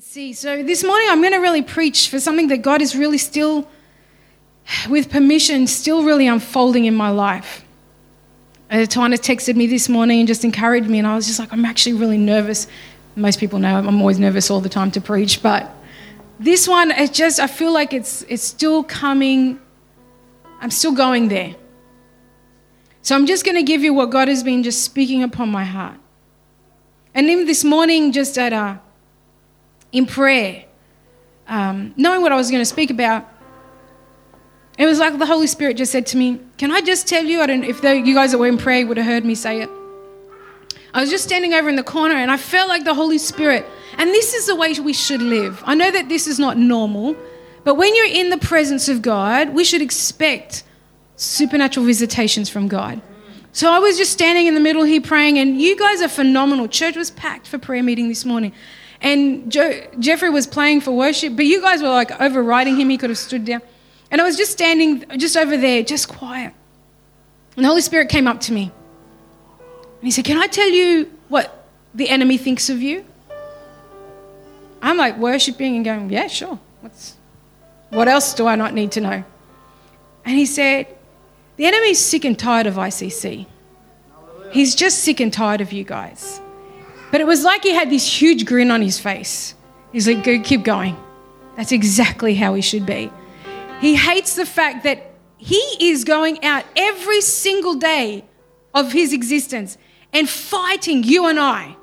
See, so this morning I'm going to really preach for something that God is really still, with permission, still really unfolding in my life. Tawana texted me this morning and just encouraged me, and I was just like, I'm actually really nervous. Most people know I'm always nervous all the time to preach, but this one, I feel like it's still coming. I'm still going there. So I'm just going to give you what God has been just speaking upon my heart. And even this morning, just in prayer, knowing what I was going to speak about, it was like the Holy Spirit just said to me, can I just tell you, I don't know if you guys that were in prayer would have heard me say it. I was just standing over in the corner and I felt like the Holy Spirit, and this is the way we should live. I know that this is not normal, but when you're in the presence of God, we should expect supernatural visitations from God. So I was just standing in the middle here praying, and you guys are phenomenal. Church was packed for prayer meeting this morning. And Jeffrey was playing for worship, but you guys were like overriding him. He could have stood down. And I was just standing just over there, just quiet. And the Holy Spirit came up to me. And he said, can I tell you what the enemy thinks of you? I'm like worshiping and going, yeah, sure. What else do I not need to know? And he said, the enemy's sick and tired of ICC. He's just sick and tired of you guys. But it was like he had this huge grin on his face. He's like, go, keep going. That's exactly how he should be. He hates the fact that he is going out every single day of his existence and fighting you and I.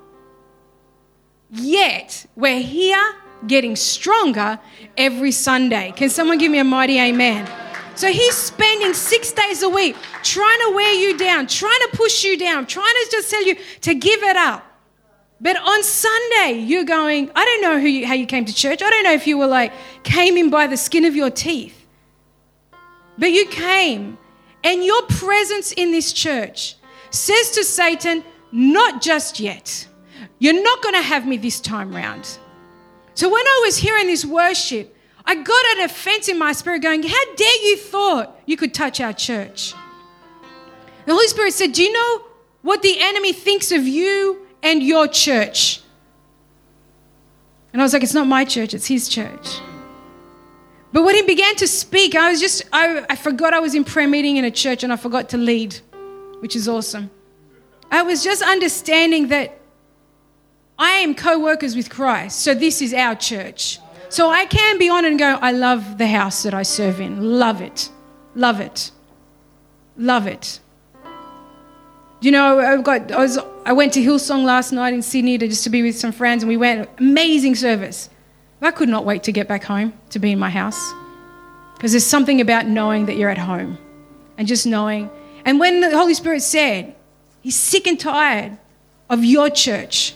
Yet, we're here getting stronger every Sunday. Can someone give me a mighty amen? So he's spending 6 days a week trying to wear you down, trying to push you down, trying to just tell you to give it up. But on Sunday, you're going, I don't know how you came to church. I don't know if you were came in by the skin of your teeth. But you came, and your presence in this church says to Satan, not just yet. You're not going to have me this time round. So when I was hearing this worship, I got an offense in my spirit going, how dare you thought you could touch our church? The Holy Spirit said, do you know what the enemy thinks of you and your church? And I was like, it's not my church, it's his church. But when he began to speak, I forgot I was in prayer meeting in a church, and I forgot to lead, which is awesome. I was just understanding that I am co-workers with Christ, so this is our church. So I can be on and go, I love the house that I serve in. Love it. Love it. Love it. You know, I went to Hillsong last night in Sydney just to be with some friends, and we went, amazing service. I could not wait to get back home, to be in my house, because there's something about knowing that you're at home and just knowing. And when the Holy Spirit said, he's sick and tired of your church,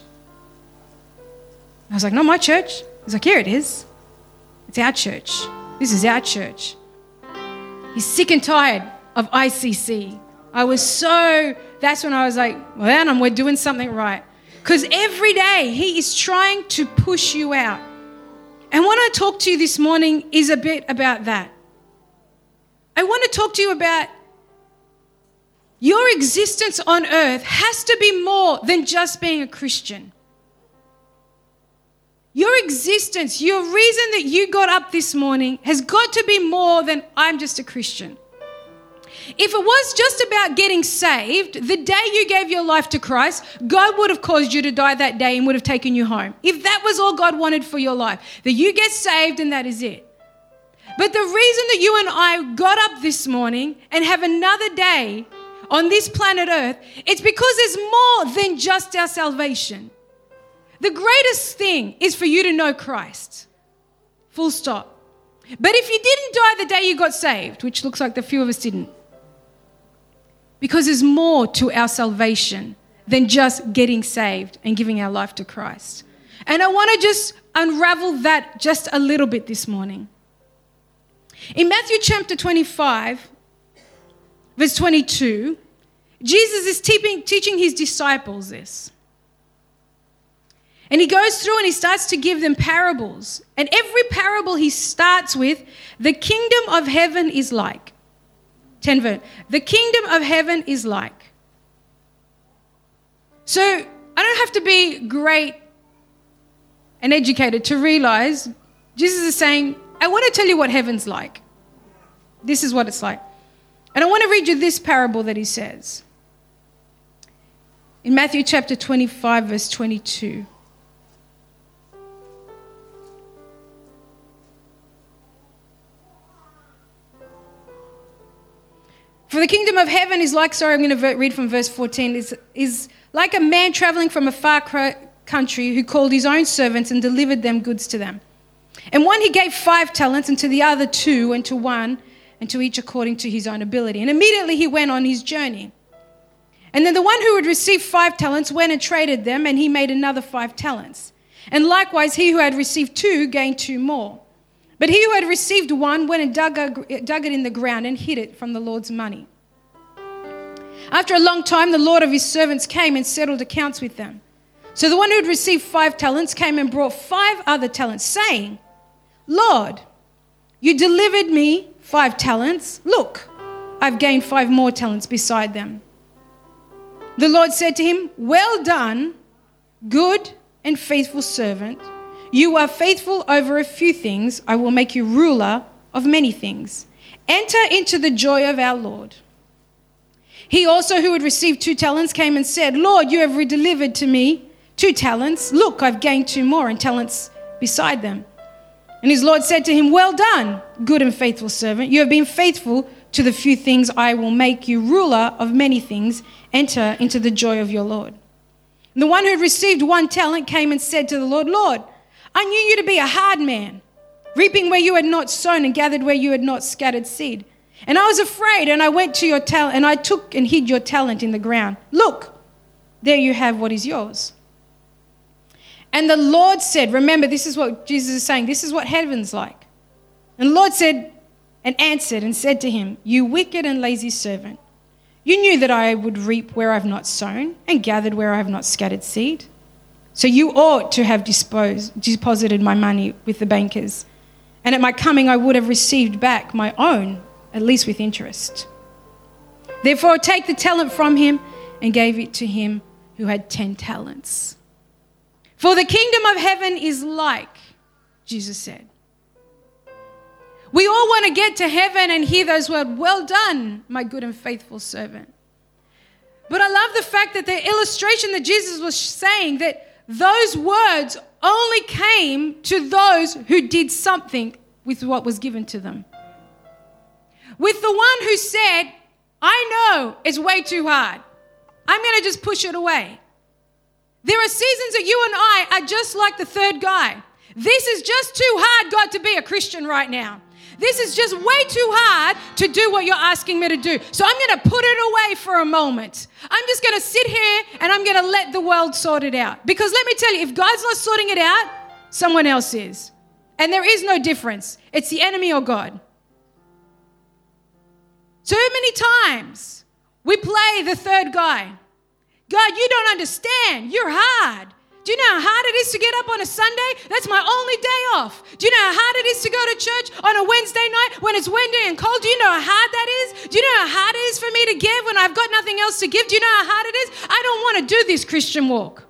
I was like, not my church. He's like, here it is. It's our church. This is our church. He's sick and tired of ICC. That's when I was like, well, then we're doing something right. Because every day he is trying to push you out. And what I talk to you this morning is a bit about that. I want to talk to you about your existence on earth has to be more than just being a Christian. Your existence, your reason that you got up this morning has got to be more than I'm just a Christian. If it was just about getting saved, the day you gave your life to Christ, God would have caused you to die that day and would have taken you home. If that was all God wanted for your life, that you get saved and that is it. But the reason that you and I got up this morning and have another day on this planet Earth, it's because there's more than just our salvation. The greatest thing is for you to know Christ. Full stop. But if you didn't die the day you got saved, which looks like the few of us didn't, because there's more to our salvation than just getting saved and giving our life to Christ. And I want to just unravel that just a little bit this morning. In Matthew chapter 25, verse 22, Jesus is teaching his disciples this. And he goes through and he starts to give them parables. And every parable he starts with, the kingdom of heaven is like. 10 verse. The kingdom of heaven is like. So I don't have to be great and educated to realize Jesus is saying, I want to tell you what heaven's like. This is what it's like. And I want to read you this parable that he says. In Matthew chapter 25, verse 22. For the kingdom of heaven is like, I'm going to read from verse 14, is like a man traveling from a far country who called his own servants and delivered them goods to them. And one he gave 5 talents, and to the other 2, and to one, and to each according to his own ability. And immediately he went on his journey. And then the one who had received 5 talents went and traded them, and he made another 5 talents. And likewise he who had received 2 gained 2 more. But he who had received 1 went and dug it in the ground and hid it from the Lord's money. After a long time, the Lord of his servants came and settled accounts with them. So the one who had received 5 talents came and brought 5 other talents, saying, Lord, you delivered me 5 talents. Look, I've gained 5 more talents beside them. The Lord said to him, well done, good and faithful servant. You are faithful over a few things. I will make you ruler of many things. Enter into the joy of our Lord. He also who had received 2 talents came and said, Lord, you have redelivered to me 2 talents. Look, I've gained 2 more and talents beside them. And his Lord said to him, well done, good and faithful servant. You have been faithful to the few things. I will make you ruler of many things. Enter into the joy of your Lord. And the one who had received 1 talent came and said to the Lord, Lord, I knew you to be a hard man, reaping where you had not sown and gathered where you had not scattered seed. And I was afraid, and I went to your talent, and I took and hid your talent in the ground. Look, there you have what is yours. And the Lord said, remember, this is what Jesus is saying, this is what heaven's like. And the Lord said and answered and said to him, you wicked and lazy servant, you knew that I would reap where I have not sown and gathered where I have not scattered seed. So you ought to have deposited my money with the bankers, and at my coming I would have received back my own, at least with interest. Therefore take the talent from him and gave it to him who had 10 talents. For the kingdom of heaven is like, Jesus said. We all want to get to heaven and hear those words, well done, my good and faithful servant. But I love the fact that the illustration that Jesus was saying, that those words only came to those who did something with what was given to them. With the one who said, I know it's way too hard. I'm going to just push it away. There are seasons that you and I are just like the third guy. This is just too hard, God, to be a Christian right now. This is just way too hard to do what you're asking me to do. So I'm going to put it away for a moment. I'm just going to sit here and I'm going to let the world sort it out. Because let me tell you, if God's not sorting it out, someone else is. And there is no difference. It's the enemy or God. Too many times we play the third guy. God, you don't understand. You're hard. Do you know how hard it is to get up on a Sunday? That's my only day off. Do you know how hard it is to go to church on a Wednesday night when it's windy and cold? Do you know how hard that is? Do you know how hard it is for me to give when I've got nothing else to give? Do you know how hard it is? I don't want to do this Christian walk.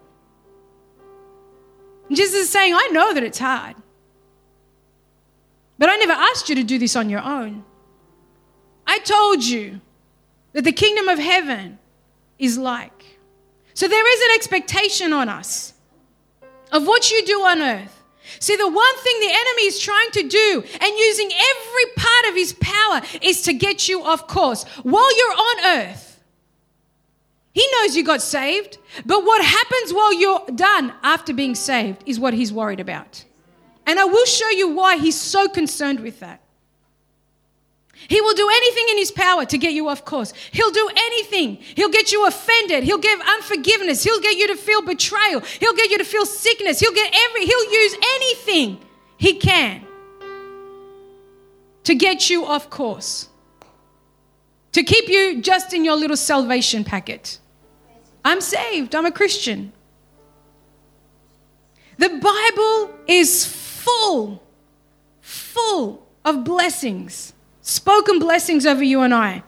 And Jesus is saying, I know that it's hard. But I never asked you to do this on your own. I told you that the kingdom of heaven is like. So there is an expectation on us of what you do on earth. See, the one thing the enemy is trying to do and using every part of his power is to get you off course. While you're on earth, he knows you got saved, but what happens while you're done after being saved is what he's worried about. And I will show you why he's so concerned with that. He will do anything in his power to get you off course. He'll do anything. He'll get you offended. He'll give unforgiveness. He'll get you to feel betrayal. He'll get you to feel sickness. He'll use anything he can to get you off course, to keep you just in your little salvation packet. I'm saved. I'm a Christian. The Bible is full of blessings. Spoken blessings over you and I.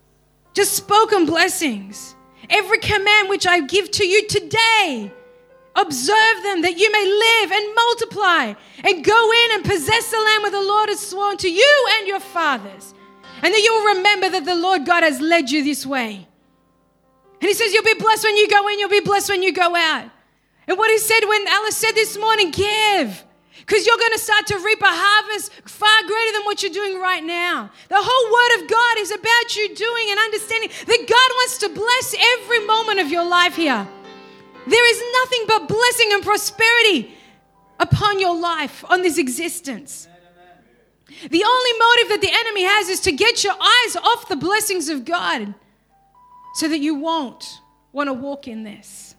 Just spoken blessings. Every command which I give to you today, Observe them, that you may live and multiply and go in and possess the land where the Lord has sworn to you and your fathers. And that you will remember that the Lord God has led you this way. And he says, you'll be blessed when you go in, you'll be blessed when you go out. And what he said when Alice said this morning, give. Because you're going to start to reap a harvest far greater than what you're doing right now. The whole word of God is about you doing and understanding that God wants to bless every moment of your life here. There is nothing but blessing and prosperity upon your life, on this existence. The only motive that the enemy has is to get your eyes off the blessings of God so that you won't want to walk in this.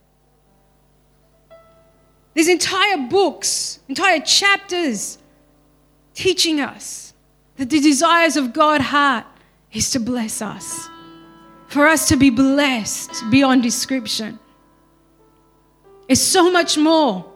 There's entire books, entire chapters teaching us that the desires of God's heart is to bless us, for us to be blessed beyond description. It's so much more.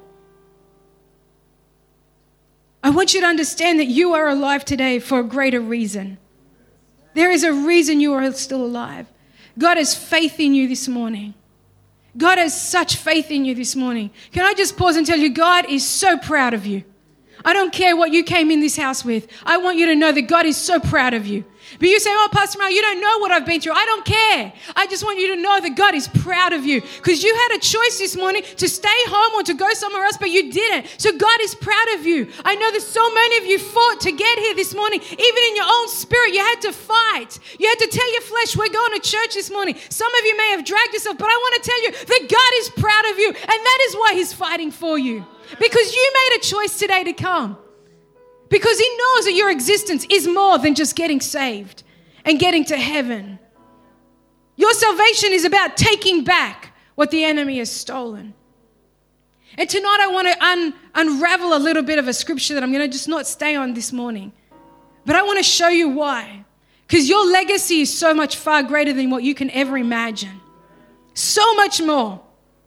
I want you to understand that you are alive today for a greater reason. There is a reason you are still alive. God has faith in you this morning. God has such faith in you this morning. Can I just pause and tell you, God is so proud of you. I don't care what you came in this house with. I want you to know that God is so proud of you. But you say, oh, Pastor Mel, you don't know what I've been through. I don't care. I just want you to know that God is proud of you because you had a choice this morning to stay home or to go somewhere else, but you didn't. So God is proud of you. I know that so many of you fought to get here this morning. Even in your own spirit, you had to fight. You had to tell your flesh, we're going to church this morning. Some of you may have dragged yourself, but I want to tell you that God is proud of you, and that is why he's fighting for you. Because you made a choice today to come. Because he knows that your existence is more than just getting saved and getting to heaven. Your salvation is about taking back what the enemy has stolen. And tonight I want to unravel a little bit of a scripture that I'm going to just not stay on this morning. But I want to show you why. Because your legacy is so much far greater than what you can ever imagine. So much more.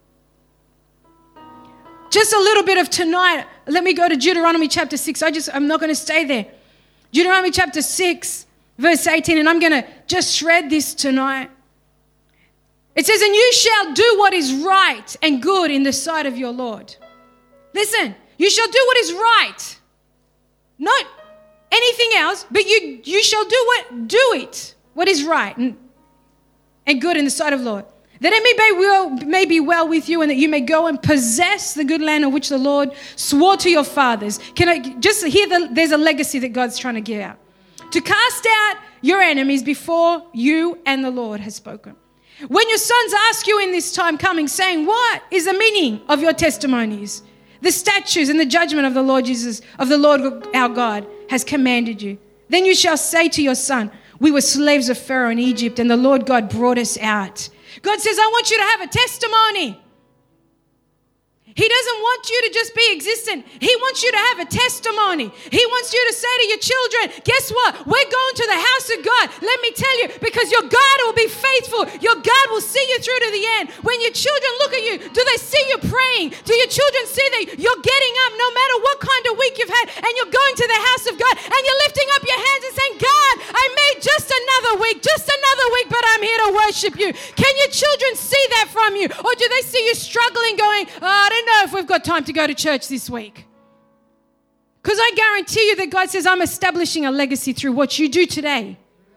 Just a little bit of tonight. Let me go to Deuteronomy chapter 6. I'm not going to stay there. Deuteronomy chapter 6, verse 18, and I'm going to just shred this tonight. It says, and you shall do what is right and good in the sight of your Lord. Listen, you shall do what is right. Not anything else, but you shall do it, what is right and good in the sight of the Lord. That it may be well with you and that you may go and possess the good land of which the Lord swore to your fathers. Can I just hear there's a legacy that God's trying to give out. To cast out your enemies before you and the Lord has spoken. When your sons ask you in this time coming, saying, what is the meaning of your testimonies? The statutes and the judgment of the Lord Jesus, of the Lord our God has commanded you. Then you shall say to your son, we were slaves of Pharaoh in Egypt and the Lord God brought us out. God says, I want you to have a testimony. He doesn't want you to just be existent. He wants you to have a testimony. He wants you to say to your children, guess what? We're going to the house of God. Let me tell you, because your God will be faithful. Your God will see you through to the end. When your children look at you, do they see you praying? Do your children see that you're getting up no matter what kind of week you've had and you're going to the house of God and you're lifting up your hands and saying, God, I made just another week, but I'm here to worship you. Can your children see that from you? Or do they see you struggling going, oh, I don't know if we've got time to go to church this week? Because I guarantee you that God says, I'm establishing a legacy through what you do today.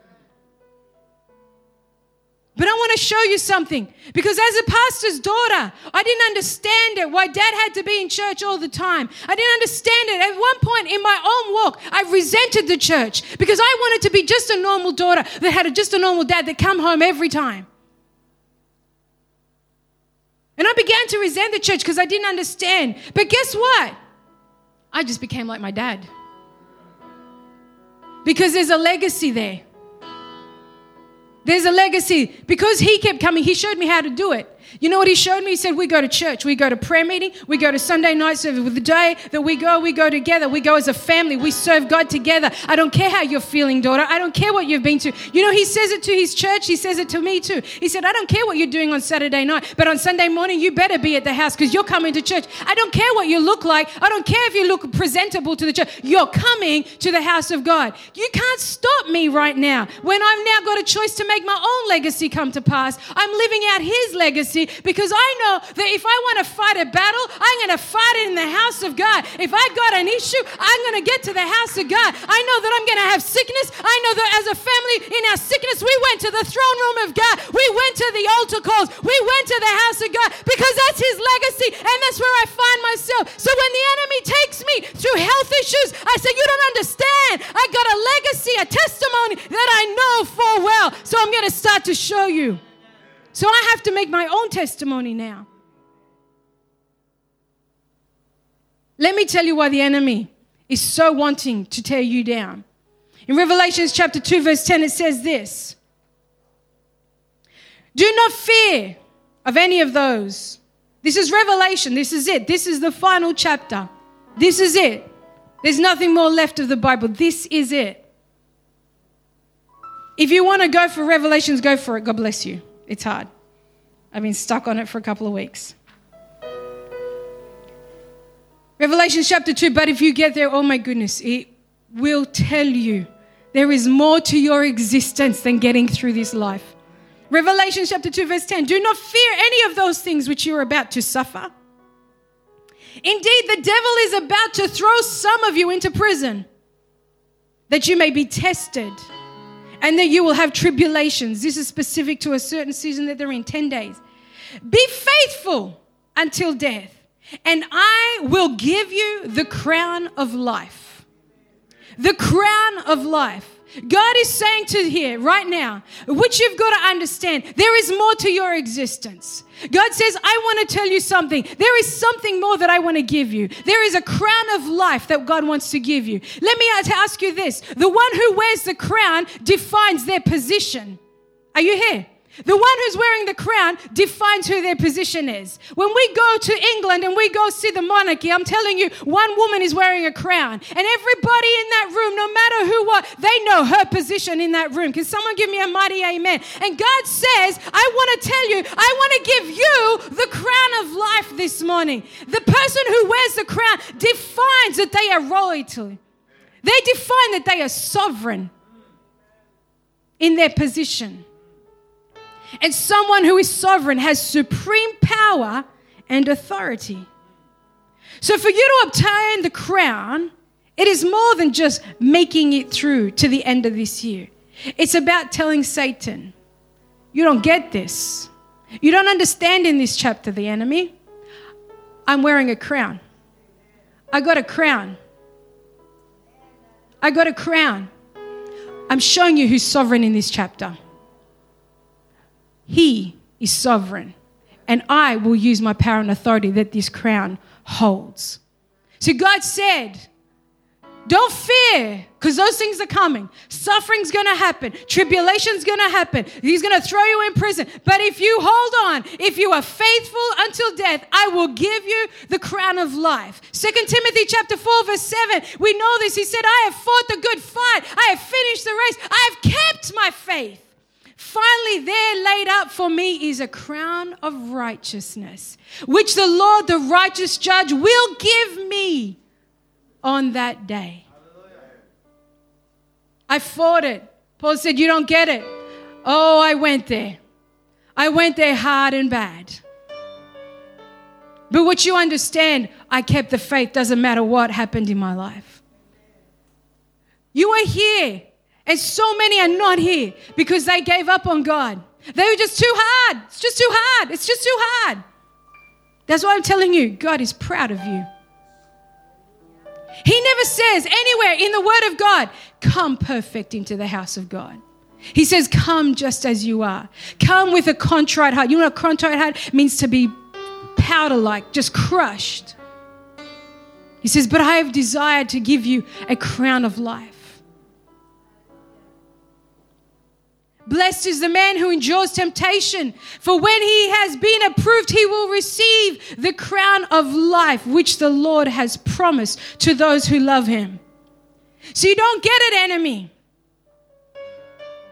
But I want to show you something. Because as a pastor's daughter, I didn't understand it, why Dad had to be in church all the time. I didn't understand it. At one point in my own walk, I resented the church because I wanted to be just a normal daughter that had just a normal dad that come home every time. And I began to resent the church because I didn't understand. But guess what? I just became like my dad. Because there's a legacy there. There's a legacy. Because he kept coming, he showed me how to do it. You know what he showed me? He said, we go to church, we go to prayer meeting, we go to Sunday night service. With the day that we go together. We go as a family. We serve God together. I don't care how you're feeling, daughter. I don't care what you've been to. You know, he says it to his church. He says it to me too. He said, I don't care what you're doing on Saturday night, but on Sunday morning, you better be at the house because you're coming to church. I don't care what you look like. I don't care if you look presentable to the church. You're coming to the house of God. You can't stop me right now when I've now got a choice to make my own legacy come to pass. I'm living out his legacy. legacy because I know that if I want to fight a battle, I'm going to fight it in the house of God. If I got an issue, I'm going to get to the house of God. I know that I'm going to have sickness. I know that as a family, in our sickness, we went to the throne room of God. We went to the altar calls. We went to the house of God because that's his legacy, and that's where I find myself. So when the enemy takes me through health issues, I say, you don't understand. I got a legacy, a testimony that I know full well. So I'm going to start to show you. So I have to make my own testimony now. Let me tell you why the enemy is so wanting to tear you down. In Revelation chapter 2, verse 10, it says this. Do not fear of any of those. This is Revelation. This is it. This is the final chapter. This is it. There's nothing more left of the Bible. This is it. If you want to go for Revelations, go for it. God bless you. It's hard. I've been stuck on it for a couple of weeks. Revelation chapter 2, but if you get there, oh my goodness, it will tell you there is more to your existence than getting through this life. Revelation chapter 2, verse 10, do not fear any of those things which you are about to suffer. Indeed, the devil is about to throw some of you into prison, that you may be tested, and that you will have tribulations. This is specific to a certain season that they're in, 10 days. Be faithful until death, and I will give you the crown of life. The crown of life. God is saying to here right now, which you've got to understand, there is more to your existence. God says, I want to tell you something. There is something more that I want to give you. There is a crown of life that God wants to give you. Let me ask you this. The one who wears the crown defines their position. Are you here? The one who's wearing the crown defines who their position is. When we go to England and we go see the monarchy, I'm telling you, one woman is wearing a crown. And everybody in that room, no matter who what, they know her position in that room. Can someone give me a mighty amen? And God says, I want to tell you, I want to give you the crown of life this morning. The person who wears the crown defines that they are royalty. They define that they are sovereign in their position. And someone who is sovereign has supreme power and authority. So for you to obtain the crown, it is more than just making it through to the end of this year. It's about telling Satan, you don't get this. You don't understand in this chapter, the enemy. I'm wearing a crown. I got a crown. I got a crown. I'm showing you who's sovereign in this chapter. He is sovereign, and I will use my power and authority that this crown holds. So God said, don't fear, because those things are coming. Suffering's going to happen. Tribulation's going to happen. He's going to throw you in prison. But if you hold on, if you are faithful until death, I will give you the crown of life. 2 Timothy chapter 4, verse 7, we know this. He said, I have fought the good fight. I have finished the race. I have kept my faith. Finally, there laid up for me is a crown of righteousness, which the Lord, the righteous judge, will give me on that day. I fought it. Paul said, you don't get it. Oh, I went there. I went there hard and bad. But what you understand, I kept the faith. Doesn't matter what happened in my life. You are here. And so many are not here because they gave up on God. They were just too hard. It's just too hard. It's just too hard. That's why I'm telling you, God is proud of you. He never says anywhere in the Word of God, come perfect into the house of God. He says, come just as you are. Come with a contrite heart. You know what a contrite heart means? To be powder-like, just crushed. He says, but I have desired to give you a crown of life. Blessed is the man who endures temptation, for when he has been approved, he will receive the crown of life, which the Lord has promised to those who love him. So you don't get it, enemy.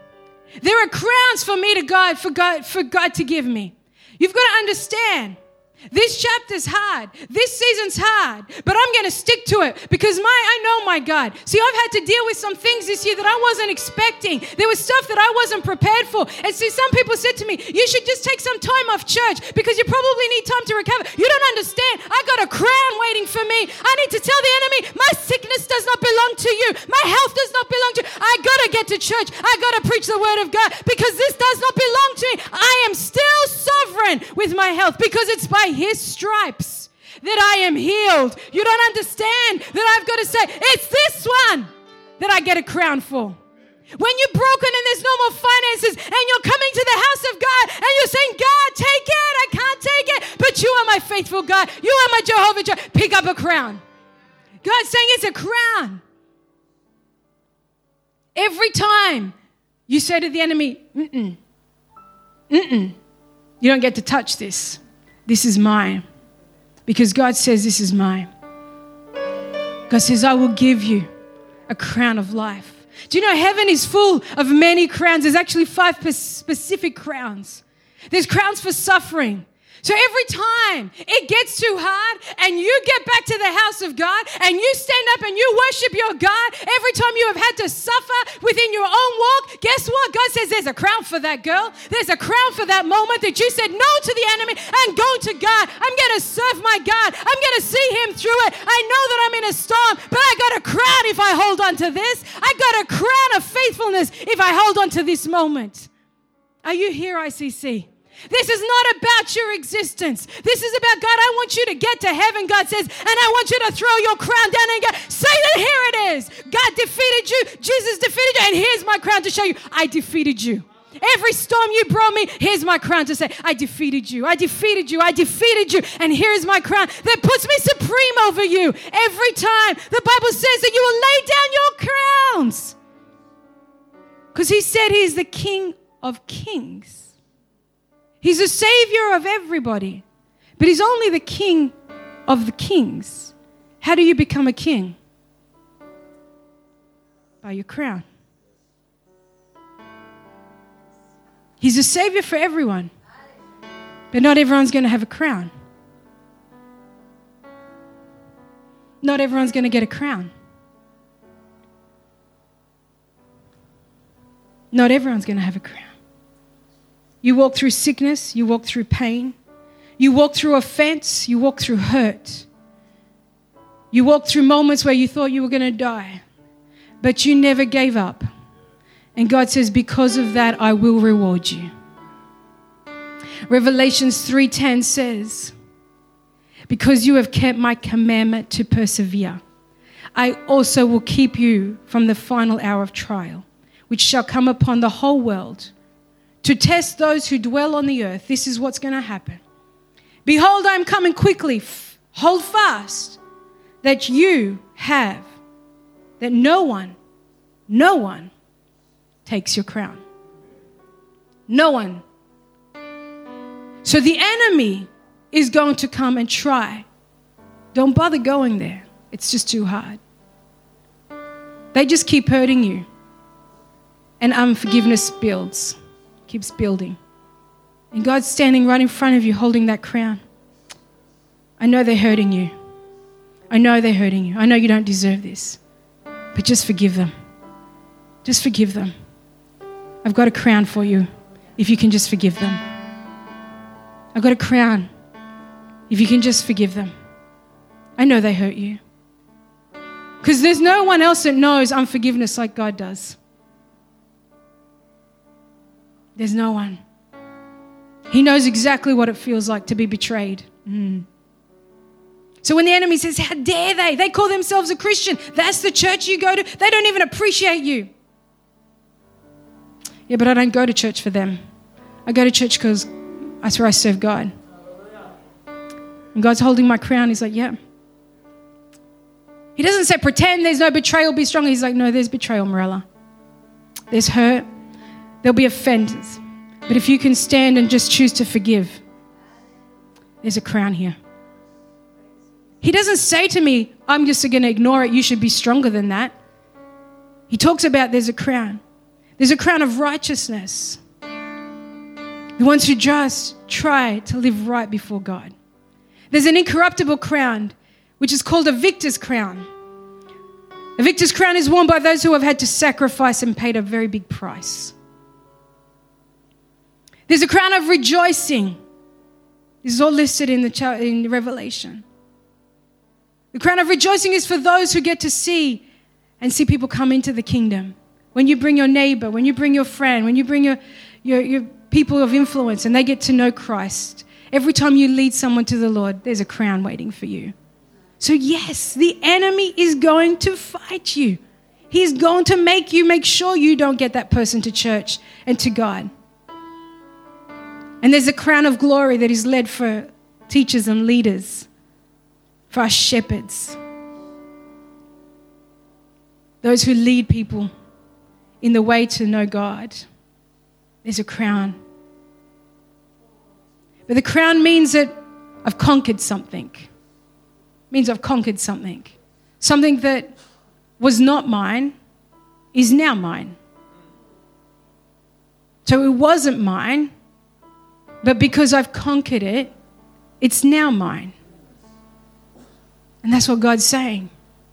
There are crowns for me to God, for God to give me. You've got to understand. This chapter's hard. This season's hard. But I'm going to stick to it because I know my God. See, I've had to deal with some things this year that I wasn't expecting. There was stuff that I wasn't prepared for. And see, some people said to me, you should just take some time off church because you probably need time to recover. You don't understand. I got a crown waiting for me. I need to tell the enemy, my sickness does not belong to you. My health does not belong to you. I got to get to church. I got to preach the word of God because this does not belong to me. I am still sovereign with my health because it's by His stripes that I am healed. You don't understand that I've got to say, it's this one that I get a crown for. When you're broken and there's no more finances and you're coming to the house of God and you're saying, God, take it. I can't take it. But you are my faithful God. You are my Jehovah Jireh. Pick up a crown. God's saying it's a crown. Every time you say to the enemy, you don't get to touch this. This is mine. Because God says this is mine. God says, I will give you a crown of life. Do you know heaven is full of many crowns? There's actually 5 specific crowns. There's crowns for suffering. So every time it gets too hard and you get back to the house of God and you stand up and you worship your God, every time you have had to suffer within your own walk, guess what? God says there's a crown for that girl. There's a crown for that moment that you said no to the enemy and go to God. I'm going to serve my God. I'm going to see Him through it. I know that I'm in a storm, but I got a crown if I hold on to this. I got a crown of faithfulness if I hold on to this moment. Are you here, ICC? This is not about your existence. This is about, God, I want you to get to heaven, God says, and I want you to throw your crown down and go, Satan, here it is. God defeated you. Jesus defeated you. And here's my crown to show you, I defeated you. Every storm you brought me, here's my crown to say, I defeated you. I defeated you. I defeated you. And here's my crown that puts me supreme over you. Every time the Bible says that you will lay down your crowns. Because He said He's the King of Kings. He's the Savior of everybody, but He's only the King of the kings. How do you become a king? By your crown. He's a Savior for everyone, but not everyone's going to have a crown. Not everyone's going to get a crown. Not everyone's going to have a crown. You walk through sickness, you walk through pain, you walk through offense, you walk through hurt. You walk through moments where you thought you were going to die, but you never gave up. And God says, because of that, I will reward you. Revelations 3:10 says, because you have kept my commandment to persevere, I also will keep you from the final hour of trial, which shall come upon the whole world, to test those who dwell on the earth. This is what's going to happen. Behold, I am coming quickly. Hold fast that you have, that no one takes your crown. No one. So the enemy is going to come and try. Don't bother going there. It's just too hard. They just keep hurting you. And unforgiveness builds. Keeps building. And God's standing right in front of you holding that crown. I know they're hurting you. I know they're hurting you. I know you don't deserve this. But just forgive them. Just forgive them. I've got a crown for you if you can just forgive them. I've got a crown if you can just forgive them. I know they hurt you. Because there's no one else that knows unforgiveness like God does. There's no one. He knows exactly what it feels like to be betrayed. So when the enemy says, how dare they? They call themselves a Christian. That's the church you go to. They don't even appreciate you. Yeah, but I don't go to church for them. I go to church because that's where I serve God. And God's holding my crown. He's like, yeah. He doesn't say, pretend there's no betrayal, be strong. He's like, no, there's betrayal, Morella. There's hurt. There'll be offenders. But if you can stand and just choose to forgive, there's a crown here. He doesn't say to me, I'm just going to ignore it. You should be stronger than that. He talks about there's a crown. There's a crown of righteousness. The ones who just try to live right before God. There's an incorruptible crown, which is called a victor's crown. A victor's crown is worn by those who have had to sacrifice and paid a very big price. There's a crown of rejoicing. This is all listed in Revelation. The crown of rejoicing is for those who get to see people come into the kingdom. When you bring your neighbor, when you bring your friend, when you bring your people of influence and they get to know Christ. Every time you lead someone to the Lord, there's a crown waiting for you. So yes, the enemy is going to fight you. He's going to make sure you don't get that person to church and to God. And there's a crown of glory that is led for teachers and leaders, for our shepherds, those who lead people in the way to know God. There's a crown. But the crown means that I've conquered something. It means I've conquered something. Something that was not mine is now mine. So it wasn't mine, but because I've conquered it, it's now mine. And that's what God's saying.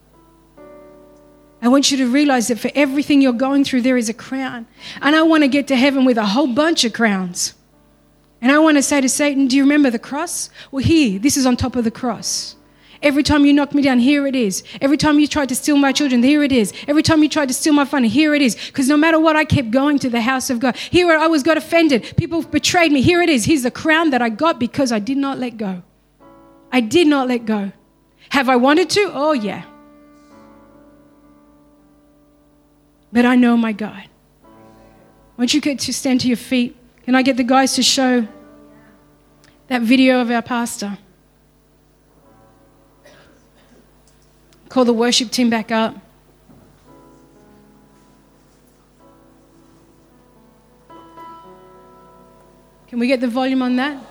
I want you to realize that for everything you're going through, there is a crown. And I want to get to heaven with a whole bunch of crowns. And I want to say to Satan, do you remember the cross? Well, here, this is on top of the cross. Every time you knocked me down, here it is. Every time you tried to steal my children, here it is. Every time you tried to steal my fun, here it is. Because no matter what, I kept going to the house of God. Here I was got offended. People betrayed me. Here it is. Here's the crown that I got because I did not let go. I did not let go. Have I wanted to? Oh, yeah. But I know my God. I want you to stand to your feet. Can I get the guys to show that video of our pastor? Call the worship team back up. Can we get the volume on that?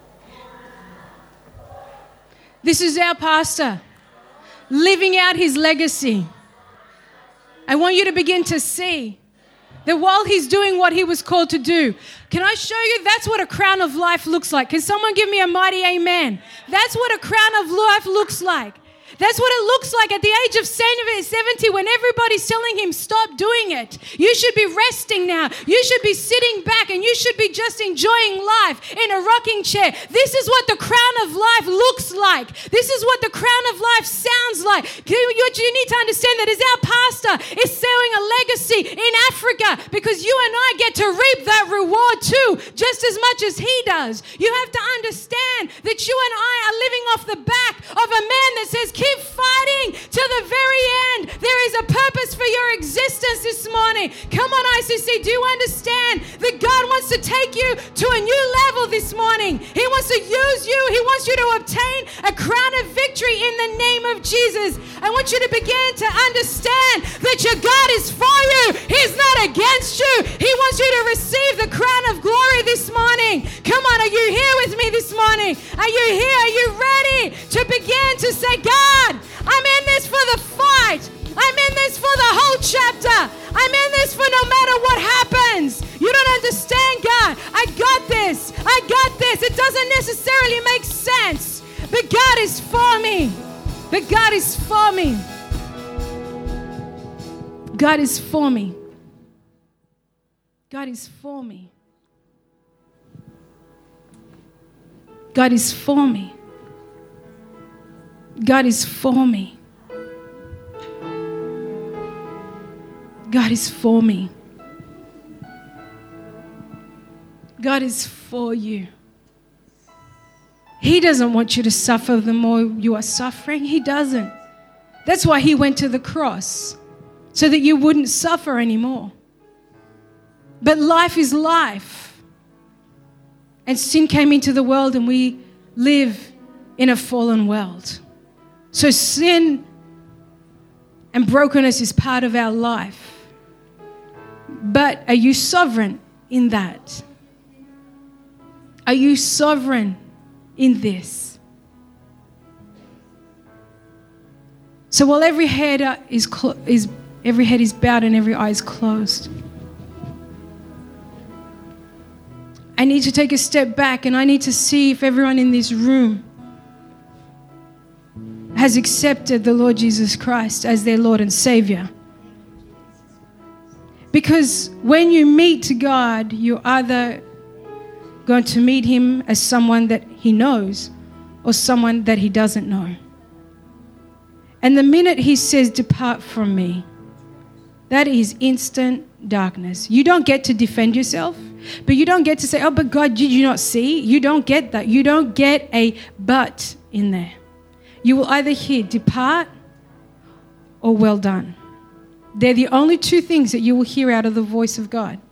This is our pastor living out his legacy. I want you to begin to see that while he's doing what he was called to do, can I show you that's what a crown of life looks like? Can someone give me a mighty amen? That's what a crown of life looks like. That's what it looks like at the age of 70 when everybody's telling him, stop doing it. You should be resting now. You should be sitting back and you should be just enjoying life in a rocking chair. This is what the crown of life looks like. This is what the crown of life sounds like. You need to understand that as our pastor is sowing a legacy in Africa because you and I get to reap that reward too, just as much as he does. You have to understand that you and I are living off the back of a man that says, keep fighting to the very end. There is a purpose for your existence this morning. Come on, ICC, do you understand that God wants to take you to a new level this morning? He wants to use you. He wants you to obtain a crown of victory in the name of Jesus. I want you to begin to understand that your God is for you. He's not against you. He wants you to receive the crown of glory this morning. Come on, are you here with me this morning? Are you here? Are you ready to begin to say, God, I'm in this for the fight. I'm in this for the whole chapter. I'm in this for no matter what happens. You don't understand, God. I got this. I got this. It doesn't necessarily make sense, but God is for me. But God is for me. God is for me. God is for me. God is for me. God is for me. God is for me. God is for you. He doesn't want you to suffer the more you are suffering. He doesn't. That's why he went to the cross, so that you wouldn't suffer anymore. But life is life. And sin came into the world and we live in a fallen world. So sin and brokenness is part of our life. But are you sovereign in that? Are you sovereign in this? So while every head is bowed and every eye is closed, I need to take a step back and I need to see if everyone in this room has accepted the Lord Jesus Christ as their Lord and Savior. Because when you meet God, you're either going to meet him as someone that he knows or someone that he doesn't know. And the minute he says, depart from me, that is instant darkness. You don't get to defend yourself, but you don't get to say, oh, but God, did you not see? You don't get that. You don't get a but in there. You will either hear depart or well done. They're the only two things that you will hear out of the voice of God.